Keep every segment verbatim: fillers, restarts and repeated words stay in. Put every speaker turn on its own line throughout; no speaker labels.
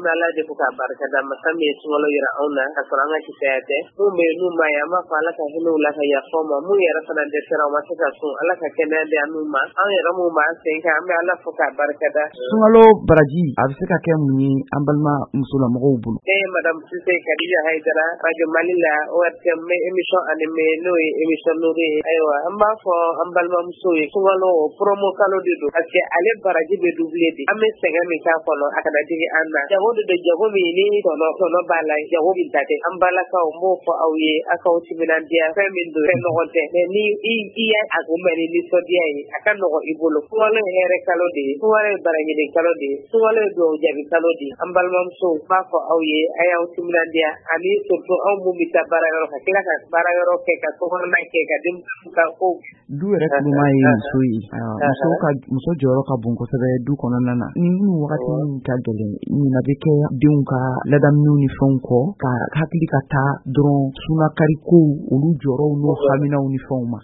bɛ Ala de fo k'a barikada masa min ye sunkalo yira anw na ka sɔrɔ an ka kisaya tɛ mun bɛ yen n'u ma ye an b'a fɔ Ala ka hinɛ u la ka yafa u ma mun yɛrɛ fana dɛsɛra u ma se ka sun Ala ka kɛnɛya di an n'u ma an yɛrɛ mun b'an sen kan an bɛ Ala fo k'a barikada.
Sunkalo baraji a bɛ se ka kɛ mun ye an balima musolamɔgɔw bolo?
Ne ye madame Sise Kadija Haidara Radio Mali la O R T M bɛ émission animé n'o ye émission Nuri ye ayiwa an b'a fɔ an balimamuso ye sunkalo promo kalo de don parce que ale baraji bɛ doublé de an bɛ sɛgɛn min k'a kɔnɔ a kana digi an na jago de don jago min ni tɔnɔ tɔnɔ b'a la jago bi ta tɛ an balakaw n b'o fɔ aw ye a k'aw timinandiya fɛn min don fɛn nɔgɔ tɛ mais ni i i y'a a kunbɛn ni nisɔndiya ye a ka nɔgɔ i bolo sunkalo ye hɛrɛ kalo de ye sunkalo ye baraɲini kalo de ye sunkalo ye dugawu jaabi kalo de ye an balimamuso b'a fɔ aw ye a y'aw timinandiya ani surtout anw mun bɛ taa baarayɔrɔ ka tila ka baarayɔrɔ kɛ ka sokɔnɔna kɛ ka denmisɛnninw ka ko
du yɛrɛ tuluma ye muso ye muso ka muso jɔyɔrɔ ka bon kosɛbɛ du kɔnɔna na ni minnu wagati min ka gɛlɛn ɲina bɛ kɛ denw ka ladamuniw ni fɛnw kɔ ka hakili ka taa dɔrɔn sunakari kow olu jɔyɔrɔw n'o haminaw ni fɛnw ma.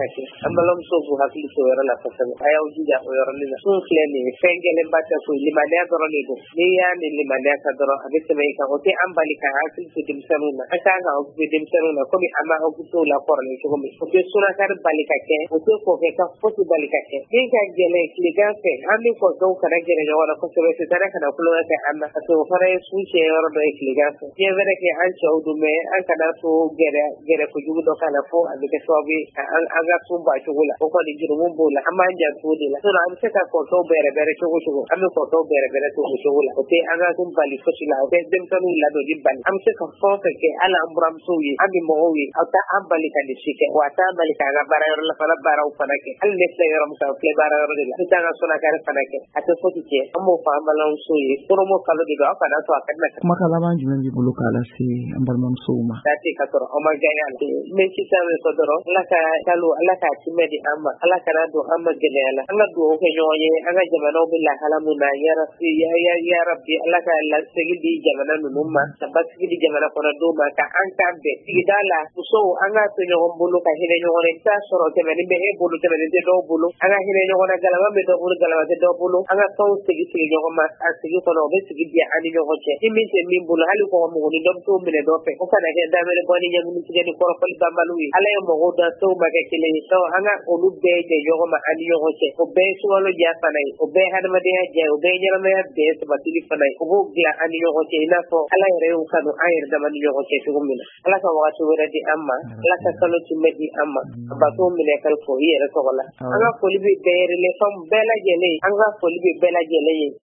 An balimamuso k'u hakili to o yɔrɔ la kosɛbɛ a y'aw jija o yɔrɔnin na sun filɛ nin ye fɛn gɛlɛnba tɛ koyi limaniya dɔrɔn de don n'i y'a ni limaniya ka dɔrɔn a bɛ tɛmɛ i kan o tɛ an bali ka hakili to denmisɛnninw na an kan ka occupé denmisɛnninw na komi an b'a occupé u la kɔrɔlen cogo min o tɛ sunakari bali ka kɛ o tɛ kɔkɛ ka fosi bali ka kɛ min ka gɛlɛn tilegan fɛ an bɛ kɔkɛw kana gɛrɛ ɲɔgɔn na kosɛbɛ sitanɛ kana kulonkɛ kɛ an na parce que o fana ye sun cɛ yɔrɔ dɔ ye tilegan fɛ bien vrai que an cɛw don mais an kana to gɛrɛ gɛrɛ kojugu dɔ k'a la fo a bɛ kɛ sababu ye an an ka sun ba cogo la o kɔni jurumu b'o la an b'an janto o de la sinon an bɛ se ka kɔkɛw bɛrɛ bɛrɛ cogo cogo an bɛ kɔkɛw bɛrɛ bɛrɛ to o cogo la o tɛ an ka sun bali fosi la o tɛ denmisɛnninw ladonni bali an bɛ se ka fɛn o fɛn kɛ hali an buramusow ye an bɛ mɔgɔw ye aw t'a an bali ka nin si kɛ wa a t'a bali k'an ka baarayɔrɔ la fana baaraw fana kɛ hali ne filɛ yɔrɔ min kan o filɛ baarayɔrɔ de la n bɛ taa an ka sunakari fana kɛ a tɛ fosi kɛ an b'o fɔ an balimamuso ye promo kalo de don aw kana to a ka na
kumakan laban jumɛn b'i bolo k'a lase an balimamusow ma?
Dati ka sɔrɔ aw ma gɛlɛya la n bɛ sisan min fɔ dɔrɔn Ala ka kalo Ala k'a timɛ di an ma Ala kana don an ma gɛlɛya la an ka dugawu kɛ ɲɔgɔn ye an ka jamanaw bɛ lahala min na ya Rabbi ya Rabbi Ala ka lasegi di jamana ninnu ma ka basigi di jamana kɔnɔdenw ma ka an kan bɛn sigida la musow an ka to ɲɔgɔn bolo ka hinɛ ɲɔgɔn na i t'a sɔrɔ tɛmɛni bɛ e bolo tɛmɛni tɛ dɔw bolo an ka hinɛ ɲɔgɔn na galama bɛ dɔw bolo galama tɛ dɔw bolo an ka fɛnw sigi sigi ɲɔgɔn ma a sigi kɔnɔ o bɛ sigi diya an ni ɲɔgɔn cɛ ni min tɛ min bolo hali kɔngɔ mɔgɔni dɔ bɛ t'o minɛ dɔ fɛ o kana kɛ damɛrɛ bɔ ni ɲɛmini tigɛ ni kɔrɔfɔli banbaliw ye Ala ye mɔgɔw dan sow ma kɛ kelen ye donc an ka olu bɛɛ jɛ ɲɔgɔn ma an ni ɲɔgɔn cɛ o bɛɛ ye sunkalo diya fana ye o bɛɛ ye hadamadenya diya ye o bɛɛ ye ɲɛnamaya bɛɛ sabatili fana ye o b'o dilan an ni ɲɔgɔn cɛ i n'a fɔ Ala yɛrɛ y'o kanu an yɛrɛ dama ni ɲɔgɔn cɛ cogo min na Ala ka wagati wɛrɛ di an ma Ala ka kalo timɛ di an ma a bato minɛ kali fɔ i yɛrɛ tɔgɔ la an ka foli bɛ bɛɛ relais femme bɛɛ lajɛlen an ka foli bɛ bɛɛ lajɛlen ye